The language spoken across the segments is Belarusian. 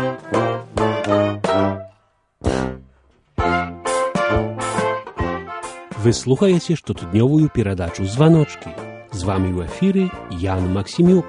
Вы слухаете штотыднёвую перадачу «Званочки». З вами ў эфіры Ян Максімюк.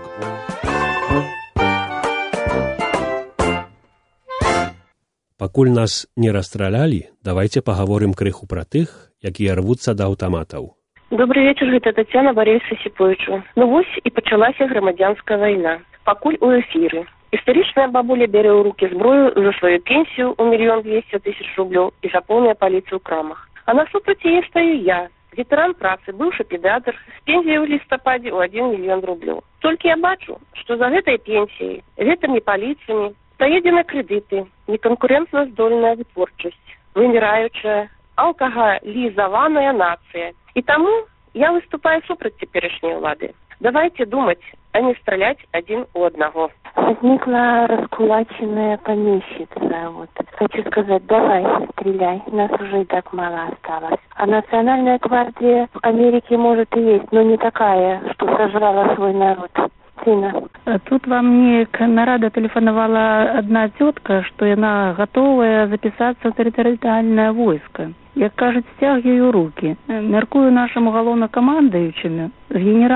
Пакуль нас не расстралялі, давайте паговорым крыху пра тых, якія рвуцца да аўтаматаў. Добрый вечер, гэта Тацяна Борисовича Сиповичу. Ну вось і пачалася грамадзянская вайна. Пакуль у эфіры. Историчная бабуля бере ў руки зброю за свою пенсию у 1 200 000 рублёў і за полную полицию в крамах. А насупраць яе стою я, ветеран працы, бывшы педиатр, с пенсией в листопаде у 1 миллион рублёў. Только я бачу, что за гэтай пенсией, гэтымі полициями проедены кредиты, неконкурентно здольная вытворчасць, вымираючая, алкоголизованная нация. И тому я выступаю супраць цяперашняй улады. Давайте думать, а не стрелять один у одного. Возникла раскулаченная помещица. Вот. Хочу сказать, давай, стреляй, нас уже и так мало осталось. А национальная гвардия в Америке может и есть, но не такая, что сожрала свой народ. Сына. Тут вам мне нарада телефоновала одна тетка, что она готовая записаться в территориальное войско. Як кажуть, стягиваю руки. Мяркую нашим уголовно-командующими, с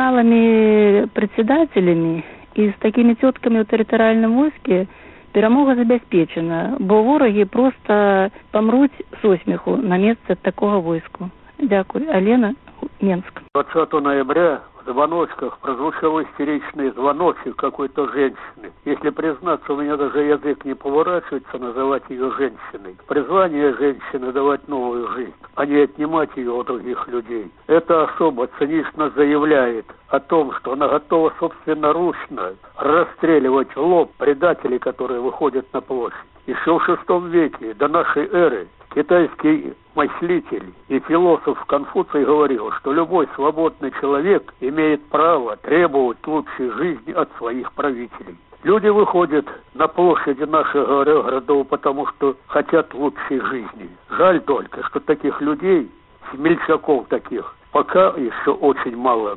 генералами-председателями и с такими тетками в территориальном войске перемога забезпечена, бо вороги просто помруть со смеху на месте такого войска. Дякую. Алена, Менск. 20 ноября в звоночках прозвучал истеричный звоночек какой-то женщины. Если признаться, у меня даже язык не поворачивается называть ее женщиной. Призвание женщины — давать новую жизнь, а не отнимать ее у других людей. Эта особа цинично заявляет о том, что она готова собственноручно расстреливать в лоб предателей, которые выходят на площадь. Еще в VI веке до нашей эры китайский мыслитель и философ Конфуций говорил, что любой свободный человек имеет право требовать лучшей жизни от своих правителей. Люди выходят на площади наших городов, потому что хотят лучшей жизни. Жаль только, что таких людей, смельчаков таких, пока еще очень мало.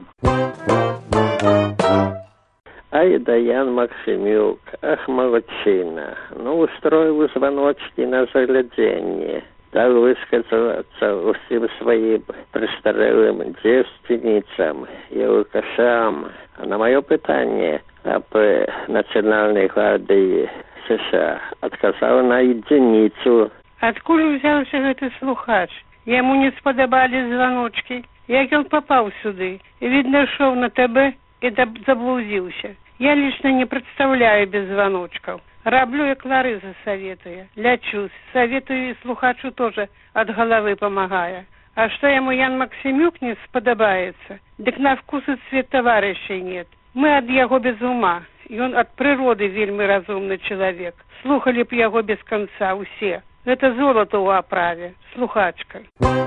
Ай да Ян Максимюк, ах, молодчина. Ну, устроил звоночки на загляденье. Дал высказаться всем своим престарелым девственницам и алкашам. А на мое питание об Национальной гвардии США отказал на единицу. Откуль взялся гэты слухач? Яму не спадабали звоночки. Як он попал сюды? Видно, шел на ТБ и заблудился. Я лично не представляю без звоночков. Раблю, як Лариза советує. Лячусь. Советую и слухачу тоже от головы помогая. А что ему Ян Максимюк не сподобается? Дык на вкус и цвет товарищей нет. Мы от яго без ума. И он от природы вельми разумный человек. Слухали б яго без конца усе. Это золото у оправе. Слухачка.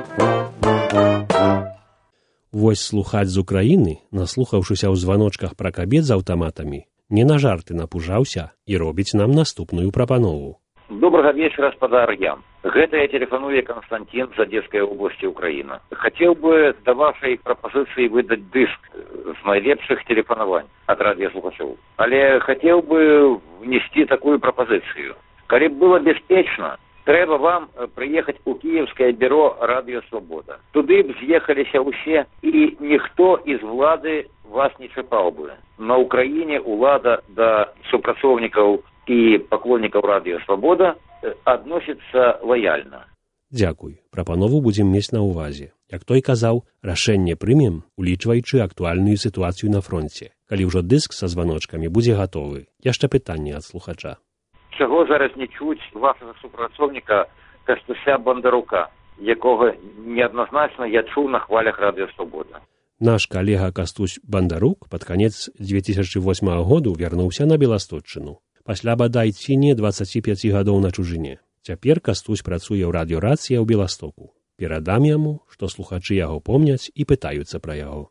Вось слухач з Украіны, наслухаўшыся ў званочках пра кабет з аўтаматамі, не на жарты напужаўся і робіць нам наступную прапанову. Добрага вечера, спадар Ян. Гэта я телефоную Константин з Одесской области Украина. Хотел бы до вашей пропозиции выдать диск с наилепших телефонований от радиослухачев. Але хотел бы внести такую пропозицию. Коли было беспечно, треба вам приехать у Киевское бюро «Радио Свобода». Туды б з'ехаліся ўсе, і ніхто из влады вас не чапаў бы. На Украине улада до супрацоўнікаў и поклонников «Радио Свобода» относится лояльно. Дзякуй. Прапанову будзем мець на ўвазе. Як той казаў, рашэнне прымем, улічваючы актуальную сітуацыю на фронте. Калі ўжо дыск са званочкамі будзе гатовы. Яшчэ пытанне ад слухача. Чого зараз не чуть вашого супрацовника Костуся Бондарука, якого неоднозначно я чув на хвалях «Радио Свобода». Наш калега Костусь Бондарук пад канец 2008 году вярнуўся на Беластотчыну. Пасля бадай ці не 25 гадоў на чужыне. Цяпер Костусь працуе ў радыёрацыі ў Беластоку. Перадам яму, што слухачы яго помняць і пытаюцца пра яго.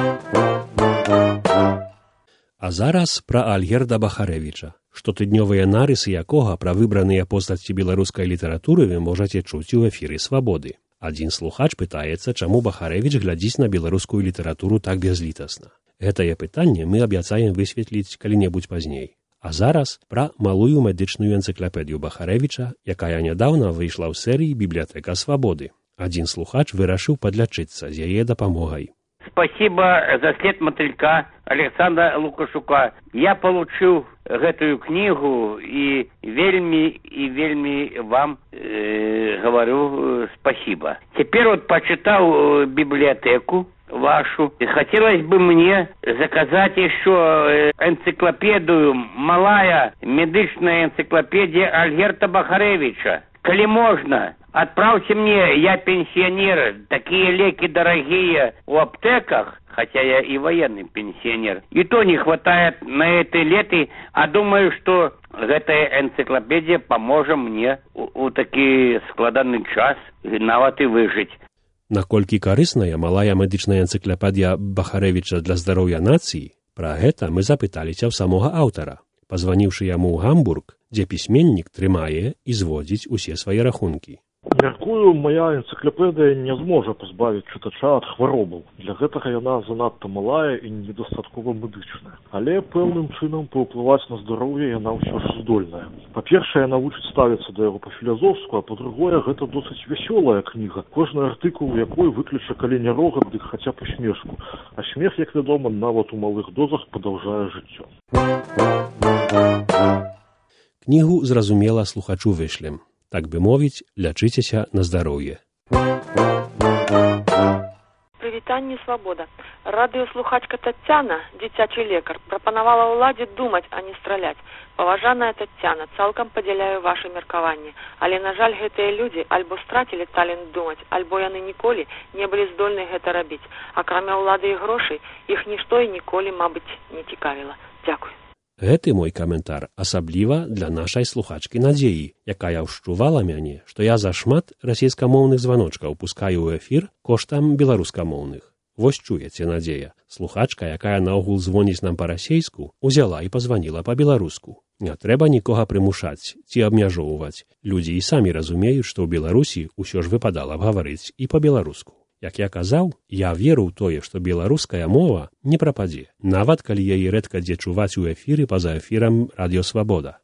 А зараз пра Альгерда Бахарэвіча. Штотыднёвыя нарысы якога пра выбраныя постаці беларускай літаратуры вы можаце чуць у эфіры «Свабоды». Адзін слухач пытаецца, чаму Бахарэвіч глядзіць на беларускую літаратуру так бязлітасна. Гэтае пытанне мы абяцаем высветліць калі-небудзь пазней. А зараз пра малую медычную энцыклапедыю Бахарэвіча, якая нядаўна выйшла ў серыі «Бібліятэка свабоды». Адзін слухач вырашыў падлячыцца з яе дапамогай. Спасибо за след мотылька Александра Лукашука. Я получил эту книгу и вельми вам говорю спасибо. Теперь вот почитал библиотеку вашу. Хотелось бы мне заказать еще энциклопедию, малая медичная энциклопедия Альгерта Бахарэвіча. Коли можно, отправьте мне, я пенсионер, такие леки дорогие в аптеках, хотя я и военный пенсионер. И то не хватает на этой леты, а думаю, что эта энциклопедия поможет мне у таки складанный час нават и выжить. Наколькі карысная малая медычная энцыклапедія Бахарэвіча для здароўя нацыі, пра гэта мы запыталіся ў самога аўтара, пазваніўшы яму ў Гамбург, дзе пісьменнік трымае і зводзіць усе свае рахункі. Мяркую, моя энцыклапедыя не зможа пазбавіць чытача ад хваробаў. Для гэтага яна занадта малая і недастаткова медычная. Але пэўным чынам паўплываць на здароўе яна ўсё ж здольная. Па-першае, яна вучыць ставіцца да яго па-філазофску, а па-другое, гэта досыць вясёлая кніга. Кожны артыкул якой выкліча калі не рогат, дык хаця б усмешку. А смех, як вядома, нават у малых дозах падаўжае жыццё. Кнігу, зразумела, слухачу вышлем. Так бы мовіць, лячыцеся на здароўе. Прывітанне «Свабода». Радыёслухачка Таццяна, дзіцячы лекар, прапанавала ўладзе думаць, а не страляць. Паважаная Таццяна, цалкам падзяляю вашы меркаванні, але, на жаль, гэтыя людзі альбо страцілі талент думаць, альбо яны ніколі не былі здольны гэта рабіць. Акрамя ўлады і грошай, іх нішто і ніколі, мабыць, не цікавіла. Дзякуй. Гэты мой каментар асабліва для нашай слухачкі Надзеі, якая ўшчувала мяне, што я зашмат расейскамоўных званочкаў пускаю ў эфір коштам беларускамоўных. Вось чуеце, Надзея, слухачка, якая наогул звоніць нам па-расейску, узяла і пазваніла па-беларуску. Не трэба нікога прымушаць ці абмяжоўваць. Людзі і самі разумеюць, што ў Беларусі ўсё ж выпадала б гаварыць і па-беларуску. Як я казаў, я веру ў тое, што беларуская мова не прападзе, нават калі яе рэдка дзе чуваць у эфіры па-за эфірам Радыё Свабода.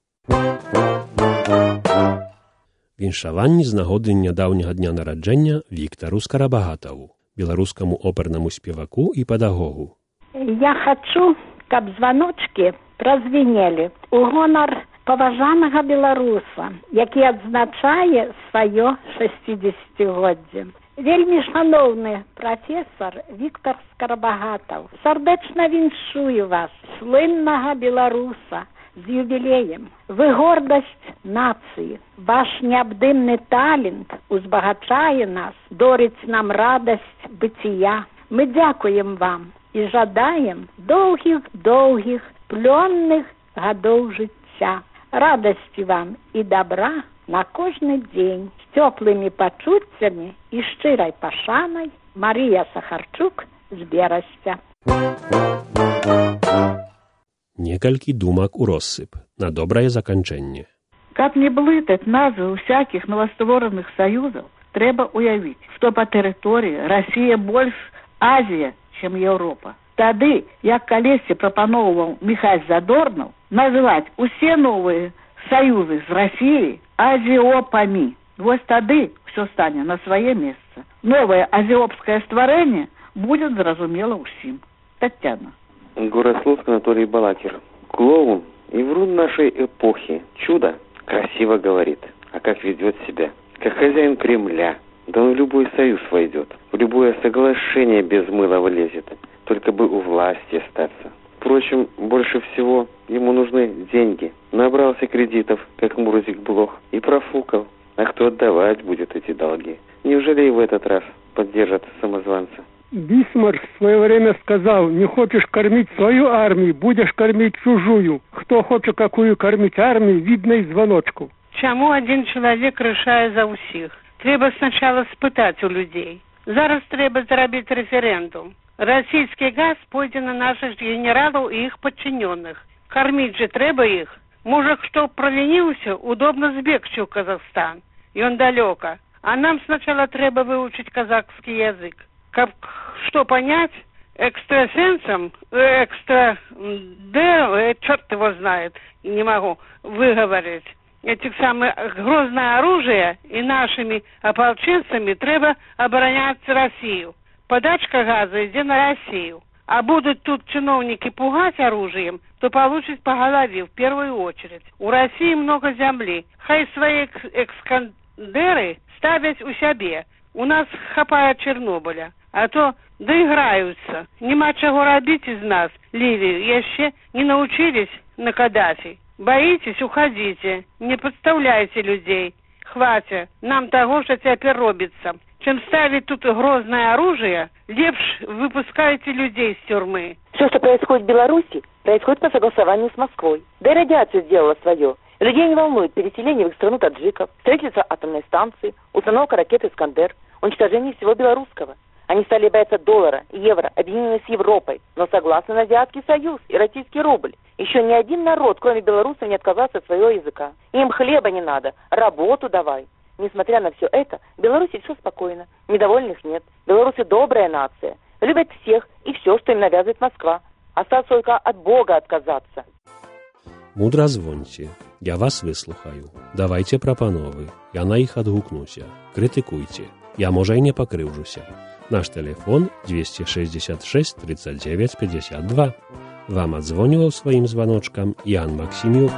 Віншаванні з нагоды нядаўняга дня нараджэння Віктару Скарабагатаву, беларускаму опернаму спеваку і педагогу. Я хачу, каб званочкі празвінелі ў гонар паважанага беларуса, які адзначае сваё 60-годдзе. Вельмі шановны прафесор Віктар Скарабагатаў, сардэчна віншую вас, слыннага беларуса, з юбілеем. Вы гордасць нацыі. Ваш неабдымны талент узбагачае нас, дорыць нам радасць быцця. Мы дзякуем вам і жадаем доўгіх, плённых гадоў жыцця. Радасці вам і добра на кожны дзень. З цёплымі пачуццямі і шчырай пашанай Марія Сахарчук з Берасця. Некалькі думак у россып на добрае заканчэнне. Каб не блытаць назвы ўсякіх новаствораных саюзаў, трэба ўявіць, што па тэрыторыі Расія больш Азія, чым Еўропа. Тады, як калісьці прапаноўваў Міхась Задорнаў, называць усе новыя саюзы з Расіяй азіопамі. Вось тады ўсё стане на свае месцы. Новае азіопскае стварэнне будзе зразумела ўсім. Татьяна. Город Слуцк, Анатолий Балакир. Клоун и врун нашей эпохи. Чудо красиво говорит, а как ведет себя. Как хозяин Кремля. Да он в любой союз войдет, в любое соглашение без мыла влезет. Только бы у власти остаться. Впрочем, больше всего ему нужны деньги. Набрался кредитов, как Мурзик Блох, и профукал. А кто отдавать будет эти долги? Неужели и в этот раз поддержат самозванца? Бисмарк в свое время сказал: не хочешь кормить свою армию, будешь кормить чужую. Кто хочет какую кормить армию, видно из звоночку. Чаму один человек решает за усіх? Трэба сначала спытать у людей. Зараз трэба зрабіць референдум. Российский газ пойдзе на наших генералов и их подчиненных. Кормить же трэба их. Мужик, что провинился, удобно сбегчу в Казахстан. И он далеко. А нам сначала трэба выучить казахский язык. Как что понять, экстрасенсом, черт его знает, не могу выговорить, этих самых грозное оружие, и нашими ополченцами треба оборонять Россию. Подачка газа идет на Россию. А будут тут чиновники пугать оружием, то получат по голове в первую очередь. У России много земли. Хай свои экскандеры ставят у себе. У нас хапает Чернобыля. А то доиграются. Нема чего робить из нас, Ливию, еще не научились на Каддафи. Боитесь, уходите. Не подставляйте людей. Хватит нам того, что теперь робится. Чем ставить тут грозное оружие, лепш выпускайте людей с тюрьмы. Все, что происходит в Беларуси, происходит по согласованию с Москвой. Да и радиация сделала свое. Людей не волнует переселение в их страну таджиков, строительство атомной станции, установка ракет «Искандер», уничтожение всего белорусского. Они стали бояться доллара, евро, объединены с Европой, но согласны на Азиатский союз и российский рубль. Еще ни один народ, кроме белорусов, не отказался от своего языка. Им хлеба не надо, работу давай. Несмотря на все это, в Беларуси все спокойно, недовольных нет. Белорусы добрая нация, любят всех и все, что им навязывает Москва. Осталось только от Бога отказаться. Мудра звоньте, я вас выслухаю. Давайте прапановы, я на іх адгукнуся. Крытыкуйте, я, можа, і не пакрыўжуся. Наш телефон 266 39 52. Вам адзвоніваў сваім званочкам Ян Максімюк.